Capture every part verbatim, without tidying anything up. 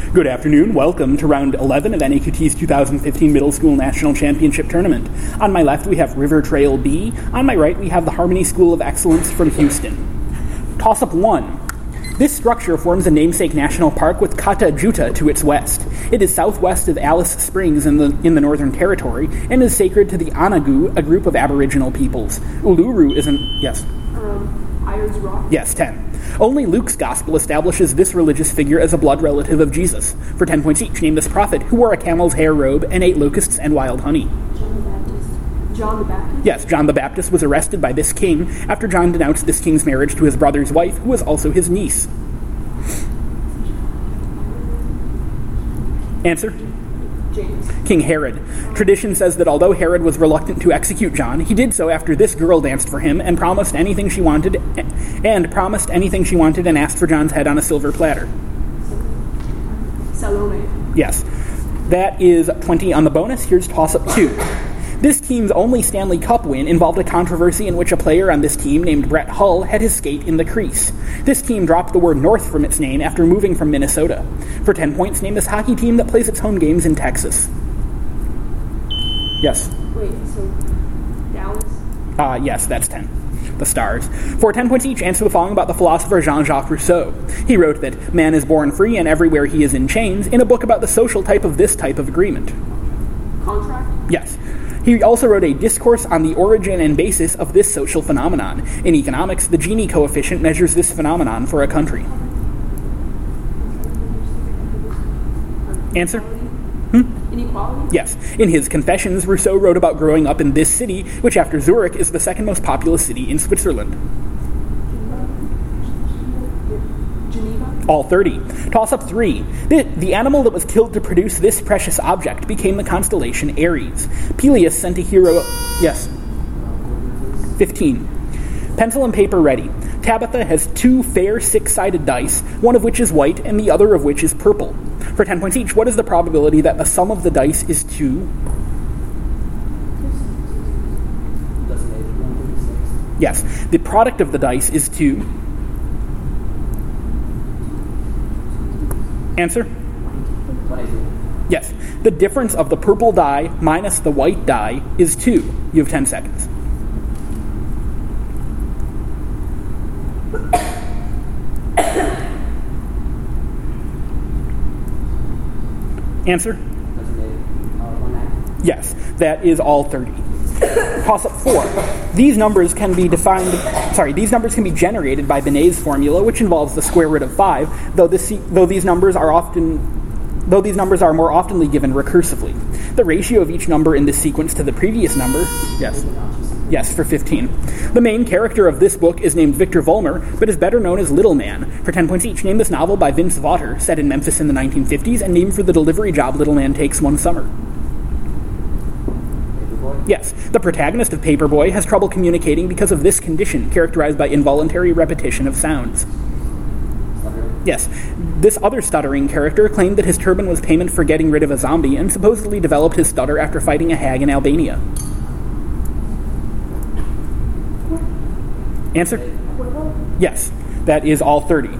Good afternoon. Welcome to round eleven of N A Q T's two thousand fifteen Middle School National Championship Tournament. On my left, we have River Trail B. On my right, we have the Harmony School of Excellence from Houston. Toss-up one. This structure forms a namesake national park with Kata Juta to its west. It is southwest of Alice Springs in the in the Northern Territory and is sacred to the Anagu, a group of Aboriginal peoples. Uluru is an... Yes? Um, Ayers Rock? Yes, ten. Only Luke's gospel establishes this religious figure as a blood relative of Jesus. For ten points each, name this prophet who wore a camel's hair robe and ate locusts and wild honey. John the Baptist. John the Baptist? Yes, John the Baptist was arrested by this king after John denounced this king's marriage to his brother's wife, who was also his niece. Answer? James. King Herod. Tradition says that although Herod was reluctant to execute John, he did so after this girl danced for him and promised anything she wanted, and promised anything she wanted and asked for John's head on a silver platter. Salome. Yes. That is twenty on the bonus. Here's toss-up two. This team's only Stanley Cup win involved a controversy in which a player on this team named Brett Hull had his skate in the crease. This team dropped the word North from its name after moving from Minnesota. For ten points, name this hockey team that plays its home games in Texas. Yes? Wait, so Dallas? Ah, uh, yes, that's ten. The Stars. For ten points each, answer the following about the philosopher Jean-Jacques Rousseau. He wrote that man is born free and everywhere he is in chains in a book about the social type of this type of agreement. Contract? Yes. He also wrote a discourse on the origin and basis of this social phenomenon. In economics, the Gini coefficient measures this phenomenon for a country. Answer? Hmm? Inequality? Yes. In his Confessions, Rousseau wrote about growing up in this city, which after Zurich is the second most populous city in Switzerland. Geneva? All thirty. Toss-up three. The, the animal that was killed to produce this precious object became the constellation Aries. Peleus sent a hero... Yes. fifteen. Pencil and paper ready. Tabitha has two fair six-sided dice, one of which is white and the other of which is purple. For ten points each, what is the probability that the sum of the dice is two? Yes. The product of the dice is two. Answer? Yes. The difference of the purple die minus the white die is two. You have ten seconds. Answer? Yes. That is all thirty. Toss-up four. These numbers can be defined, sorry, these numbers can be generated by Benet's formula, which involves the square root of five, though this, though these numbers are often, though these numbers are more oftenly given recursively. The ratio of each number in this sequence to the previous number, yes, yes, for fifteen. The main character of this book is named Victor Volmer, but is better known as Little Man. For ten points each, name this novel by Vince Vaughter, set in Memphis in the nineteen fifties, and named for the delivery job Little Man takes one summer. Yes, the protagonist of Paperboy has trouble communicating because of this condition, characterized by involuntary repetition of sounds. Yes, this other stuttering character claimed that his turban was payment for getting rid of a zombie and supposedly developed his stutter after fighting a hag in Albania. Answer? Yes, that is all thirty.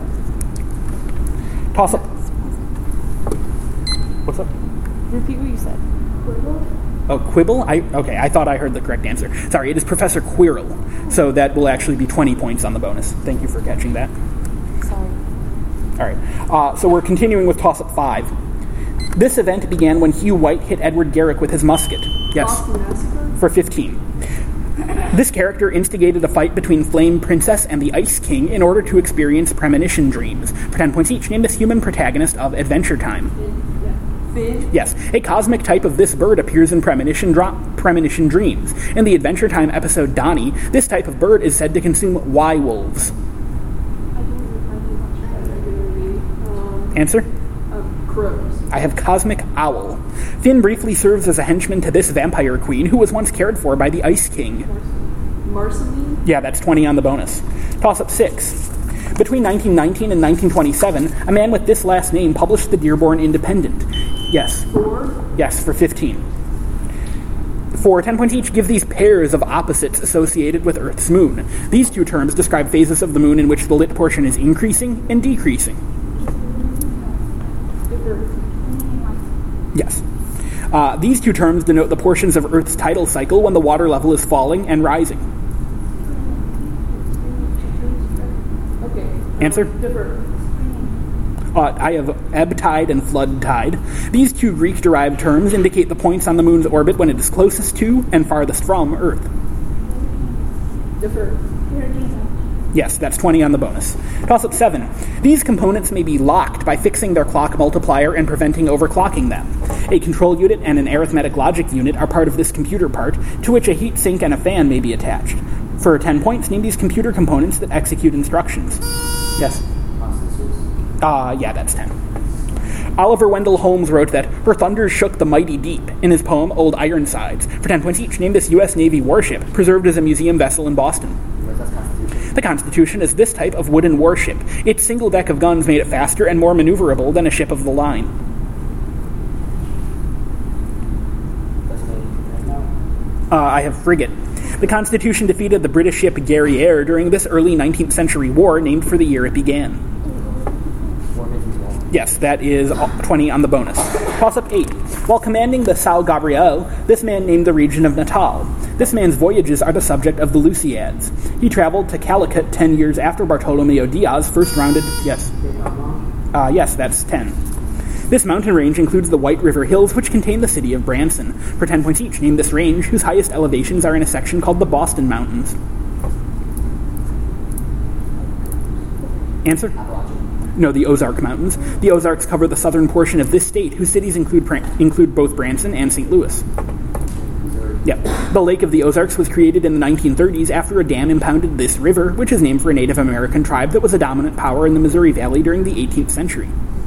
Toss up. What's up? Repeat what you said. Oh, Quibble? I, okay, I thought I heard the correct answer. Sorry, it is Professor Quirrell. So that will actually be twenty points on the bonus. Thank you for catching that. Sorry. All right, uh, so we're continuing with toss-up five. This event began when Hugh White hit Edward Garrick with his musket. Yes, Boston Massacre? for fifteen. This character instigated a fight between Flame Princess and the Ice King in order to experience premonition dreams. For ten points each, name this human protagonist of Adventure Time. Finn? Yes, a cosmic type of this bird appears in Premonition, Dro- Premonition Dreams. In the Adventure Time episode Donnie, this type of bird is said to consume Y-wolves. Um, Answer? uh, crows. I have Cosmic Owl. Finn briefly serves as a henchman to this vampire queen who was once cared for by the Ice King. Marceline? Yeah, that's twenty on the bonus. Toss-up six. Between nineteen nineteen and nineteen twenty-seven, a man with this last name published the Dearborn Independent. Yes. Four? Yes, for fifteen. For ten points each, give these pairs of opposites associated with Earth's moon. These two terms describe phases of the moon in which the lit portion is increasing and decreasing. Defer. Yes. Uh, these two terms denote the portions of Earth's tidal cycle when the water level is falling and rising. Okay. Answer? Defer. Uh, I have ebb tide and flood tide. These two Greek-derived terms indicate the points on the moon's orbit when it is closest to and farthest from Earth. Defer. Yes, that's twenty on the bonus. Toss-up seven. These components may be locked by fixing their clock multiplier and preventing overclocking them. A control unit and an arithmetic logic unit are part of this computer part, to which a heat sink and a fan may be attached. For ten points, name these computer components that execute instructions. Yes? Uh, yeah, that's ten. Oliver Wendell Holmes wrote that her thunders shook the mighty deep in his poem Old Ironsides. For ten points each, name this U S Navy warship, preserved as a museum vessel in Boston. The Constitution is this type of wooden warship. Its single deck of guns made it faster and more maneuverable than a ship of the line. Uh, I have frigate. The Constitution defeated the British ship Guerriere during this early nineteenth century war named for the year it began. Yes, that is twenty on the bonus. Toss-up eight. While commanding the São Gabriel, this man named the region of Natal. This man's voyages are the subject of the Lusiads. He traveled to Calicut ten years after Bartolomeo Diaz first rounded... Yes. Uh, yes, that's ten. This mountain range includes the White River Hills, which contain the city of Branson. For ten points each, name this range, whose highest elevations are in a section called the Boston Mountains. Answer? No, the Ozark Mountains. The Ozarks cover the southern portion of this state, whose cities include include both Branson and Saint Louis. Yep. The Lake of the Ozarks was created in the nineteen thirties after a dam impounded this river, which is named for a Native American tribe that was a dominant power in the Missouri Valley during the eighteenth century.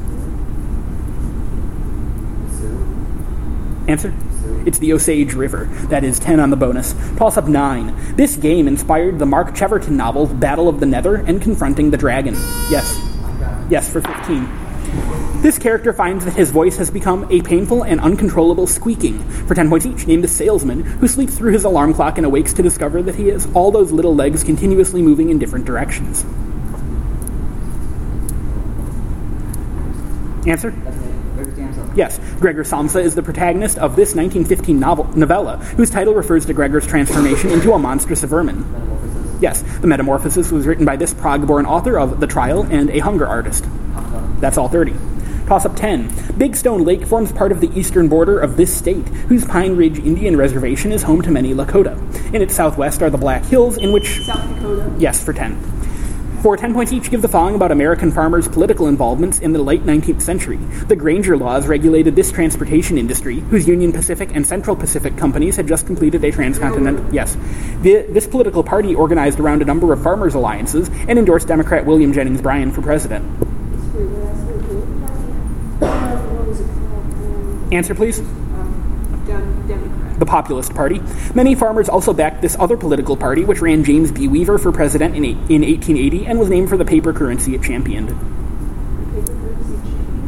Answer? It's the Osage River. That is ten on the bonus. Toss-up nine. This game inspired the Mark Cheverton novel Battle of the Nether and Confronting the Dragon. Yes. Yes, for fifteen. This character finds that his voice has become a painful and uncontrollable squeaking. For ten points each, name the salesman, who sleeps through his alarm clock and awakes to discover that he has all those little legs continuously moving in different directions. Answer? Yes, Gregor Samsa is the protagonist of this nineteen fifteen novel, novella, whose title refers to Gregor's transformation into a monstrous vermin. Yes, The Metamorphosis was written by this Prague-born author of The Trial and A Hunger Artist. That's all thirty. Toss-up ten. Big Stone Lake forms part of the eastern border of this state, whose Pine Ridge Indian Reservation is home to many Lakota. In its southwest are the Black Hills, in which... South Dakota. Yes, for ten. For ten points each, give the following about American farmers' political involvements in the late nineteenth century. The Granger Laws regulated this transportation industry, whose Union Pacific and Central Pacific companies had just completed a transcontinental... Yes. The, this political party organized around a number of farmers' alliances and endorsed Democrat William Jennings Bryan for president. Answer, please. Um, Democrat. The Populist Party. Many farmers also backed this other political party, which ran James B. Weaver for president in, in eighteen eighty and was named for the paper currency it championed. Paper currency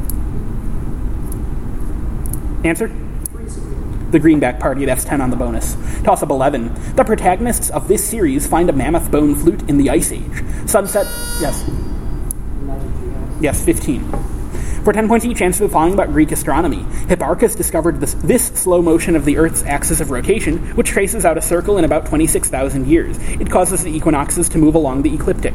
championed. Answer? The Greenback Party. That's ten on the bonus. Toss-up eleven. The protagonists of this series find a mammoth bone flute in the Ice Age. Sunset... Yes. Yes, fifteen. For ten points each, answer the following about Greek astronomy. Hipparchus discovered this, this slow motion of the Earth's axis of rotation, which traces out a circle in about twenty-six thousand years. It causes the equinoxes to move along the ecliptic.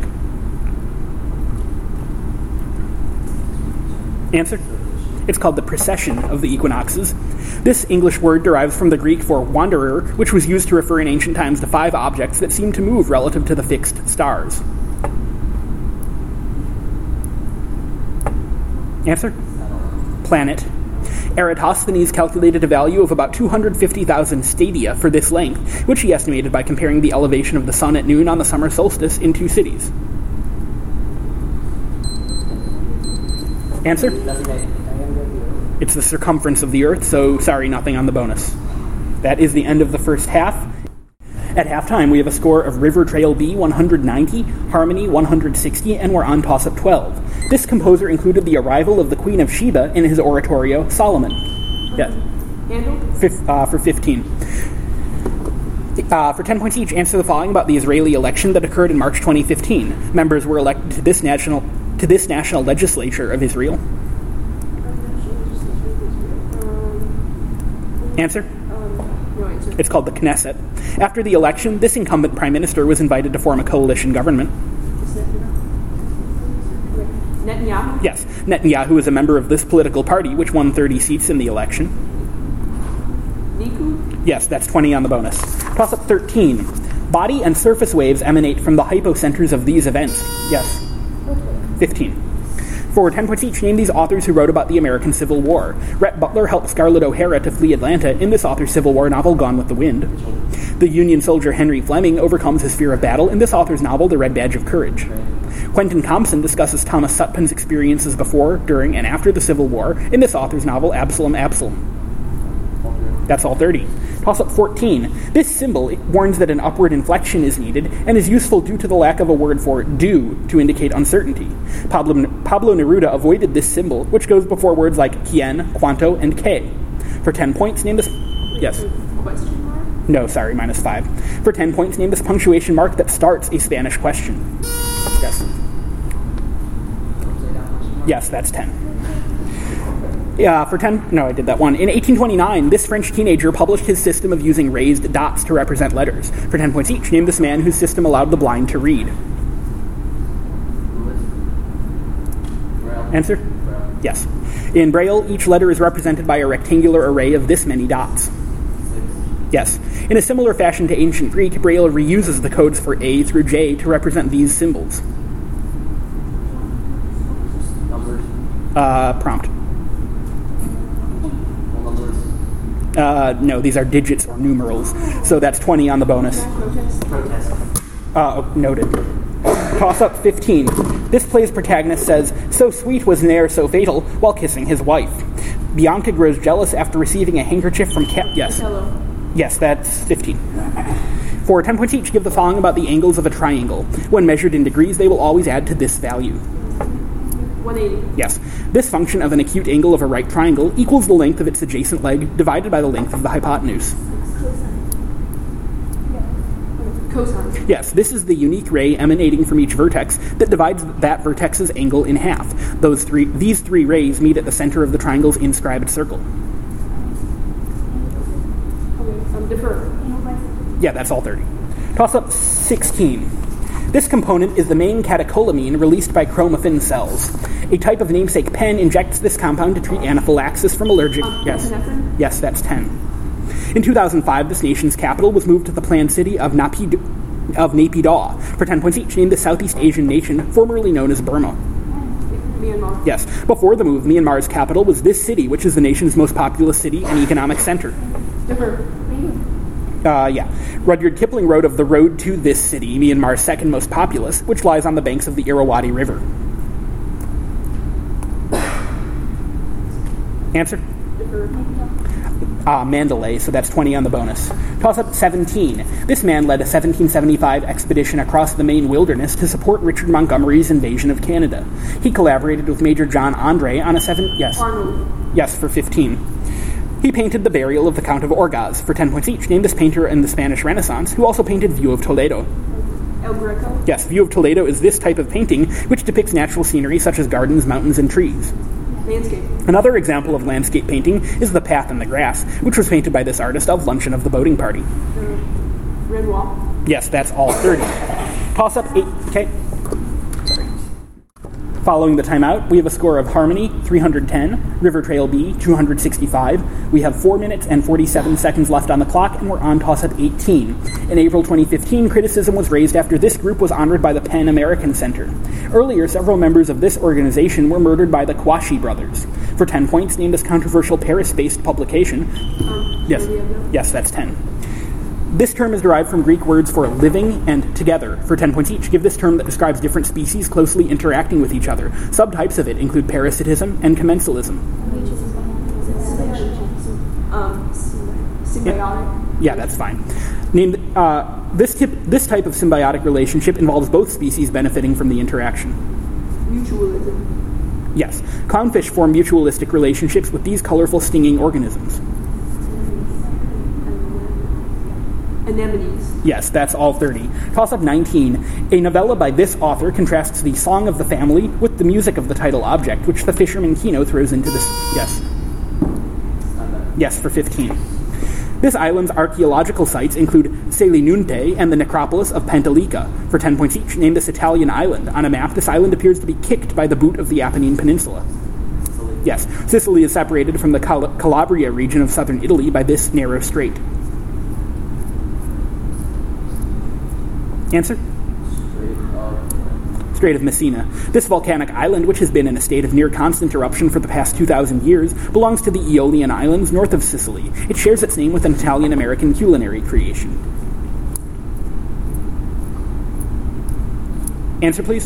Answer? It's called the precession of the equinoxes. This English word derives from the Greek for wanderer, which was used to refer in ancient times to five objects that seem to move relative to the fixed stars. Answer? Planet. Eratosthenes calculated a value of about two hundred fifty thousand stadia for this length, which he estimated by comparing the elevation of the sun at noon on the summer solstice in two cities. Answer? It's the circumference of the Earth, so sorry, nothing on the bonus. That is the end of the first half. At halftime, we have a score of River Trail B one hundred ninety, Harmony one hundred sixty, and we're on toss-up twelve. This composer included the arrival of the Queen of Sheba in his oratorio, Solomon. Yeah. Handle? Fif- uh, for fifteen. Uh, for ten points each, answer the following about the Israeli election that occurred in March twenty fifteen. Members were elected to this national to this national legislature of Israel. Answer? Um, no answer. It's called the Knesset. After the election, this incumbent prime minister was invited to form a coalition government. Is that Netanyahu? Yes, Netanyahu is a member of this political party, which won thirty seats in the election. Niku? Yes, that's twenty on the bonus. Toss up thirteen. Body and surface waves emanate from the hypocenters of these events. Yes. fifteen. For ten points each, name these authors who wrote about the American Civil War. Rhett Butler helped Scarlett O'Hara to flee Atlanta in this author's Civil War novel, Gone with the Wind. The Union soldier Henry Fleming overcomes his fear of battle in this author's novel, The Red Badge of Courage. Quentin Compson discusses Thomas Sutpen's experiences before, during, and after the Civil War in this author's novel, Absalom, Absalom. That's all thirty. Toss up fourteen. This symbol warns that an upward inflection is needed and is useful due to the lack of a word for due to indicate uncertainty. Pablo, Pablo Neruda avoided this symbol, which goes before words like quien, cuanto, and que. For ten points, name this... Yes. Question mark? No, sorry, minus five. For ten points, name this punctuation mark that starts a Spanish question. Yes. Yes, that's ten. Yeah, for ten... No, I did that one. In eighteen twenty-nine, this French teenager published his system of using raised dots to represent letters. For ten points each, name this man whose system allowed the blind to read. Answer? Yes. In Braille, each letter is represented by a rectangular array of this many dots. Yes. In a similar fashion to ancient Greek, Braille reuses the codes for A through J to represent these symbols. Numbers. Uh, prompt. Numbers. Uh, no, these are digits or numerals. So that's twenty on the bonus. Protest? Protest. Uh, oh, noted. Toss up fifteen. This play's protagonist says, "So sweet was ne'er so fatal," while kissing his wife. Bianca grows jealous after receiving a handkerchief from Cap. Yes. Hello. Yes, that's fifteen. For ten points each, give the following about the angles of a triangle. When measured in degrees, they will always add to this value. one eighty. Yes. This function of an acute angle of a right triangle equals the length of its adjacent leg divided by the length of the hypotenuse. Cosine. Yes, this is the unique ray emanating from each vertex that divides that vertex's angle in half. Those three, these three rays meet at the center of the triangle's inscribed circle. Okay, um, defer. Yeah, that's all thirty. Toss up sixteen. This component is the main catecholamine released by chromaffin cells. A type of namesake pen injects this compound to treat anaphylaxis from allergic... Um, yes. epinephrine? Yes, that's ten. In two thousand five, this nation's capital was moved to the planned city of Naypyidaw. Of Naypyidaw. For ten points each, name the Southeast Asian nation formerly known as Burma. Myanmar. Yes. Before the move, Myanmar's capital was this city, which is the nation's most populous city and economic center. Defer. Uh, yeah. Rudyard Kipling wrote of the road to this city, Myanmar's second most populous, which lies on the banks of the Irrawaddy River. Answer? Defer. Uh, Mandalay, so that's twenty on the bonus. Toss up seventeen. This man led a seventeen seventy-five expedition across the Maine wilderness to support Richard Montgomery's invasion of Canada. He collaborated with Major John Andre on a seven... Yes. Arnold. Yes, for fifteen. He painted the burial of the Count of Orgaz. For ten points each, name this painter in the Spanish Renaissance, who also painted View of Toledo. El Greco. Yes, View of Toledo is this type of painting, which depicts natural scenery such as gardens, mountains, and trees. Landscape. Another example of landscape painting is The Path in the Grass, which was painted by this artist of Luncheon of the Boating Party. Uh, Renoir. Yes, that's all thirty. Toss up eight. Okay. Sorry. Following the timeout, we have a score of Harmony, three hundred ten, River Trail B, two hundred sixty-five. We have four minutes and forty-seven seconds left on the clock, and we're on toss up eighteen. In April twenty fifteen, criticism was raised after this group was honored by the Pan American Center. Earlier, several members of this organization were murdered by the Kouachi brothers. For ten points, name this controversial Paris-based publication. Um, Yes. Yes, that's ten. This term is derived from Greek words for living and together. For ten points each, give this term that describes different species closely interacting with each other. Subtypes of it include parasitism and commensalism. Um, symbiotic. Yeah, that's fine. Name, uh, this, tip, this type of symbiotic relationship involves both species benefiting from the interaction. Mutualism. Yes, clownfish form mutualistic relationships with these colorful stinging organisms. Anemones. Yes, that's all thirty. Toss up nineteen. A novella by this author contrasts the song of the family with the music of the title object, which the fisherman Kino throws into this. Yes. Yes, for fifteen. This island's archaeological sites include Selinunte and the necropolis of Pantalica, for ten points each. Name this Italian island. On a map, this island appears to be kicked by the boot of the Apennine Peninsula. Sicily. Yes, Sicily is separated from the Cal- Calabria region of southern Italy by this narrow strait. Answer? Straight up. Strait of Messina. This volcanic island, which has been in a state of near constant eruption for the past two thousand years, belongs to the Aeolian Islands north of Sicily. It shares its name with an Italian-American culinary creation. Answer, please.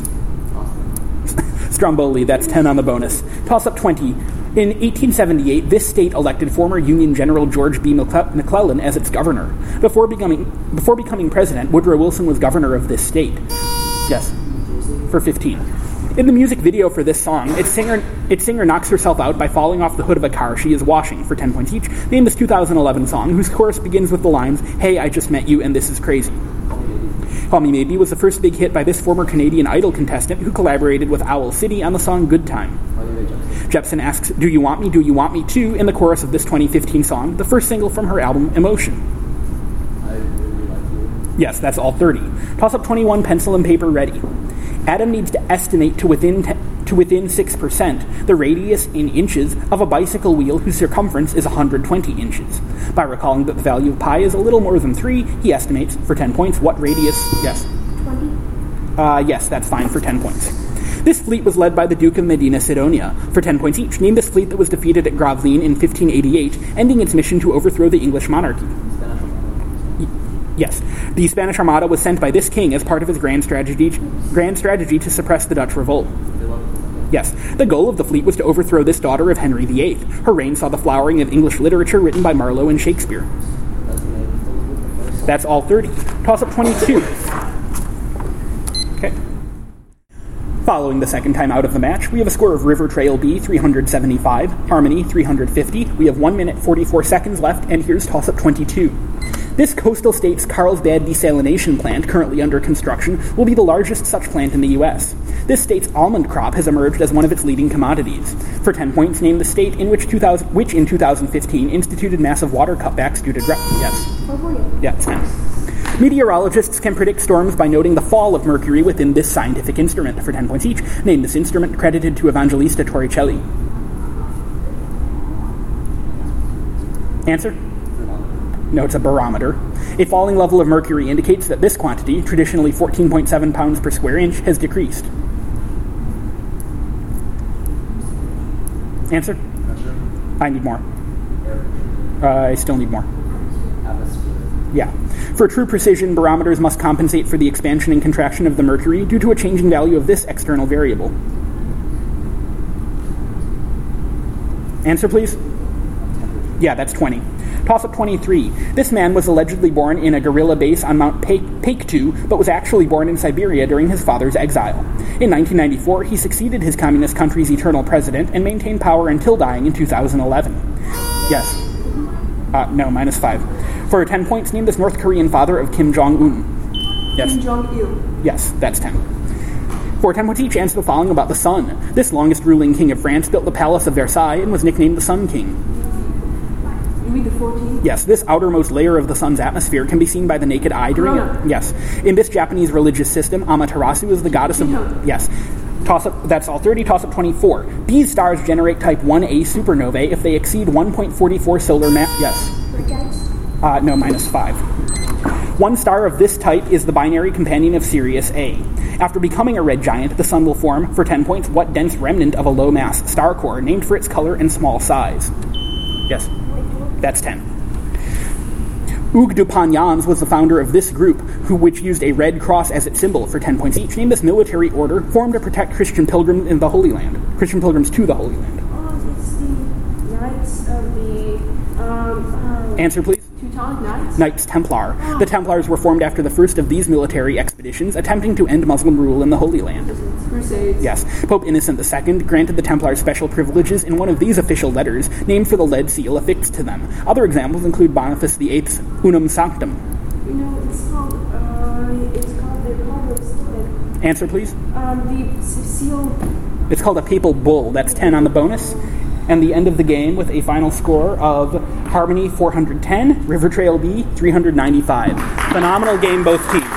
Stromboli, that's ten on the bonus. Toss up twenty. In eighteen seventy-eight, this state elected former Union General George B. McClellan as its governor. Before becoming, before becoming president, Woodrow Wilson was governor of this state. Yes, for fifteen. In the music video for this song, its singer, its singer knocks herself out by falling off the hood of a car she is washing, for ten points each. Name this two thousand eleven song, whose chorus begins with the lines, "Hey, I just met you and this is crazy." Call Me Maybe was the first big hit by this former Canadian Idol contestant who collaborated with Owl City on the song Good Time. Jepsen asks, "Do you want me, do you want me too?" in the chorus of this twenty fifteen song, the first single from her album Emotion. I really like you. Yes, that's all thirty. Toss up twenty-one, pencil and paper ready. Adam needs to estimate to within te- to within six percent the radius in inches of a bicycle wheel whose circumference is one hundred twenty inches. By recalling that the value of pi is a little more than three, he estimates, for ten points, what radius... Yes. twenty. Uh, yes, that's fine for ten points. This fleet was led by the Duke of Medina Sidonia, for ten points each. Name this fleet that was defeated at Gravelines in fifteen eighty-eight, ending its mission to overthrow the English monarchy. Spanish Armada. Yes, the Spanish Armada was sent by this king as part of his grand strategy, grand strategy to suppress the Dutch revolt. Yes, the goal of the fleet was to overthrow this daughter of Henry the Eighth. Her reign saw the flowering of English literature written by Marlowe and Shakespeare. That's all thirty. Toss up twenty-two. Okay. Following the second time out of the match, we have a score of River Trail B, three hundred seventy-five, Harmony, three hundred fifty. We have one minute, forty-four seconds left, and here's toss up twenty-two. This coastal state's Carlsbad desalination plant, currently under construction, will be the largest such plant in the U S. This state's almond crop has emerged as one of its leading commodities. For ten points, name the state in which two thousand, which in two thousand fifteen instituted massive water cutbacks due to drought. Yes. California. Yeah, it's ten. Meteorologists can predict storms by noting the fall of mercury within this scientific instrument. For ten points each, name this instrument credited to Evangelista Torricelli. Answer? No, it's a barometer. A falling level of mercury indicates that this quantity, traditionally fourteen point seven pounds per square inch, has decreased. Answer? Pressure. I need more. Air Uh, I still need more. pressure. Atmosphere. Yeah. For true precision, barometers must compensate for the expansion and contraction of the mercury due to a changing value of this external variable. Answer, please? Yeah, that's twenty. Toss up twenty-three. This man was allegedly born in a guerrilla base on Mount Paektu, but was actually born in Siberia during his father's exile. In nineteen ninety-four, he succeeded his communist country's eternal president and maintained power until dying in two thousand eleven. Yes. Uh, no, minus five. For ten points, name this North Korean father of Kim Jong-un. Yes. Kim Jong-il. Yes, that's ten. For ten points each, answer the following about the sun. This longest ruling king of France built the Palace of Versailles and was nicknamed the Sun King. Louis the fourteenth. Yes, this outermost layer of the sun's atmosphere can be seen by the naked eye during Corona. it. Yes. In this Japanese religious system, Amaterasu is the goddess of... Shinto. Yes. Toss up, that's all thirty, toss up twenty-four. These stars generate type one A supernovae if they exceed one point four four solar mass... Yes. Red giants. Uh, no, minus five. One star of this type is the binary companion of Sirius A. After becoming a red giant, the sun will form, for ten points, what dense remnant of a low-mass star core named for its color and small size? Yes. That's ten. Hugues de Pagnans was the founder of this group, who which used a red cross as its symbol, for ten points each. Name this military order formed to protect Christian pilgrims in the Holy Land. Christian pilgrims to the Holy Land. Oh, it's the Knights of the... Um, uh, Answer, please. Teutonic Knights? Knights Templar. The Templars were formed after the first of these military expeditions, attempting to end Muslim rule in the Holy Land. Crusades. Yes, Pope Innocent the Second granted the Templars special privileges in one of these official letters, named for the lead seal affixed to them. Other examples include Boniface the Eighth's Unum Sanctum. You know, it's called... Uh, it's called... They're called... Like, Answer, please. um, the s- seal... It's called a papal bull. That's ten on the bonus. and the end of the game with a final score of Harmony four hundred ten, River Trail B three hundred ninety-five. Phenomenal game, both teams.